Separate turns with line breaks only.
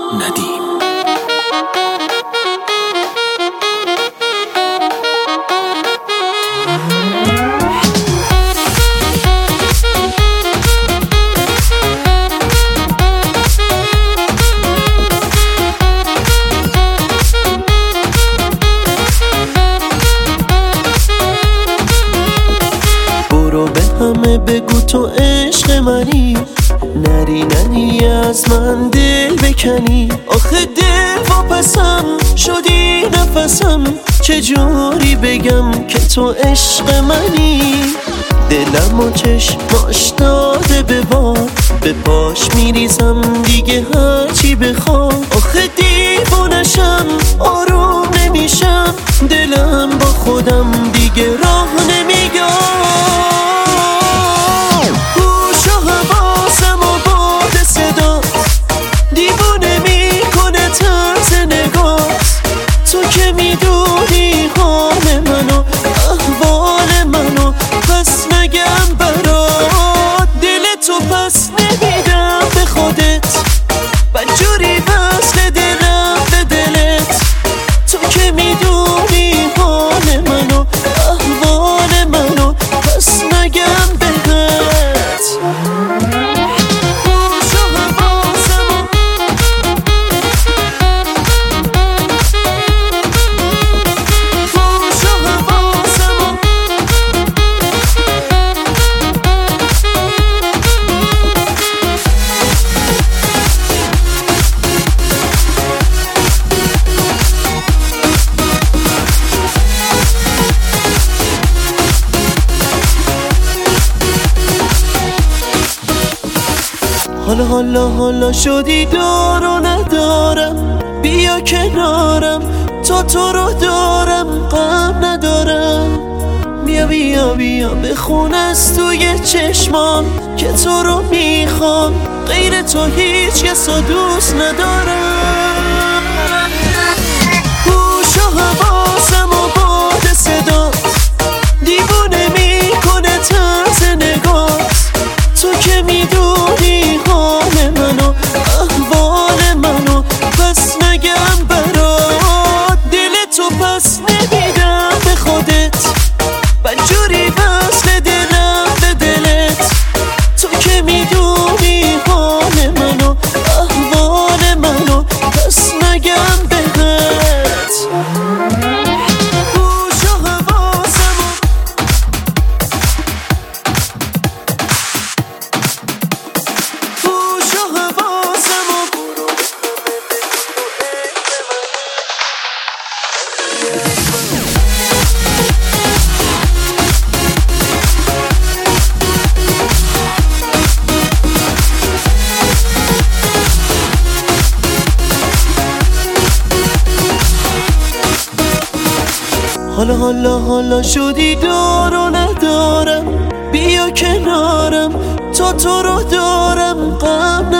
ندیم.
برو به همه بگو تو عشق منی، نری از من دل بکنی. آخه دل واپسم شدی نفسم، چجوری بگم که تو عشق منی. دلم و چشماش داده به باد، به پاش میریزم دیگه هرچی بخواد. آخه دیوونشم آروم نمیشم، دلم با خودم دیگه راه نمیگم. تو که میدونی حال منو احوال منو، پس نگم برات دل تو پس نمیدم به خودت. بدجوری وصل دلم به دلت، تو که میدونی حال منو احوال منو، پس نگم بهت. حالا شدی دار و ندارم، بیا کنارم تو رو دارم، غم ندارم. بیا بخون از توی چشمام که تو رو میخوام، غیر تو هیچ کس رو دوست ندارم. هوش و حواسم و باد صدات، دیوونه میکنه طرز نگات. تو که میدونی حال منو احوال منو، پس نگم برات دل تو پس نمیدم به خودت. بدجوری وصل دلم به دلت، تو که میدونی حال منو احوال منو، پس نگم بهت. حالا شدی دار و ندارم، بیا کنارم تو رو دارم، غم